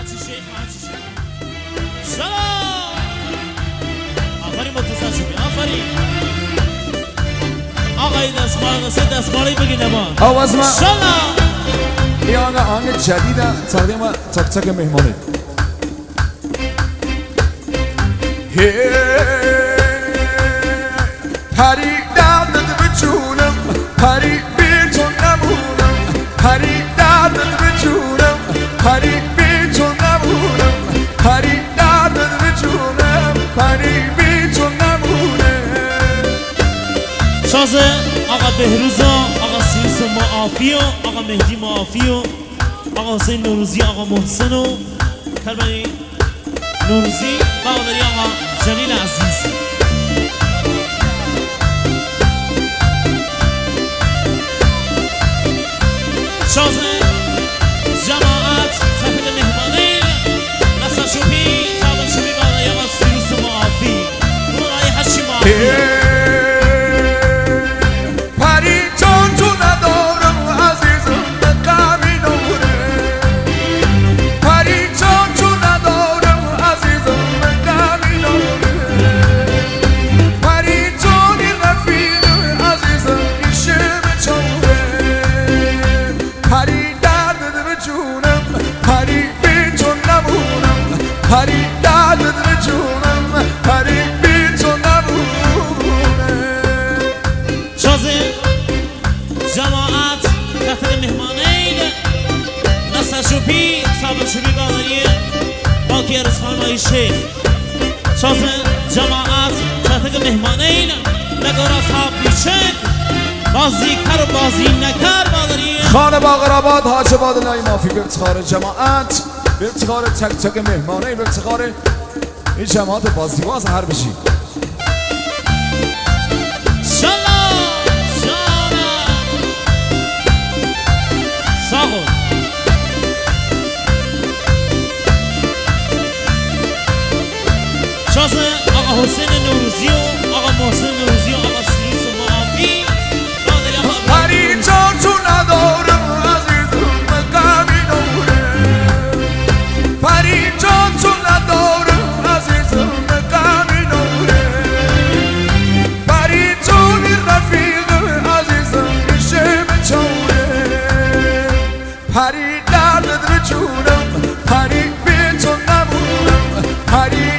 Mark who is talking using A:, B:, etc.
A: حاجی شیخ سلام آفرین متصل شدی آفرین آقای دستمالی بگید ما
B: آواز ما
A: سلام
B: این آهنگ جدیده تقدیم تک تک مهمانه پری دردت به جونم پری بی تو نمونم پری دردت به جونم پری بی تو نمونم پری دردت به جونم پری بی تو نمونم
A: شازه آقا بهروزا آقا سیروس معافی و آقا مهدی معافی و آقا حسین نوروزی آقا محسن و کلبانی نوروزی بقداری آقا جلیل عزیز شازه جماعت تحت مهمانین نسل شوپی تابل شوپی بقداری آقا سیروس معافی برای هشی معافی
B: پری دردت به جونم پری بی تو نمونه
A: شازه جماعت تحت مهمانین نسل شوپی صابر شوپی بادایی باکی رسخانهای شیخ شازه جماعت تحت مهمانین نگار اصحاب بیچک بازی کر و بازی نکر بادایی
B: خانه باقرآباد حاج بادلای مافی به افتخار جماعت به افتخار تک تک مهمانه به افتخار این جماعت بازیواز هر بشی
A: سلام جانم ساقو شازه آقا حسین نوروزی و آقا محسن نوروزی و آقا سیروس معافی
B: پری جان تو ندارم عزیزم قمی نوره پری جان تو ندارم عزیزم قمی نوره پری جان رفیقم عزیزم میشه به چوره پری دردت به جونم پری بی تو نمونم پری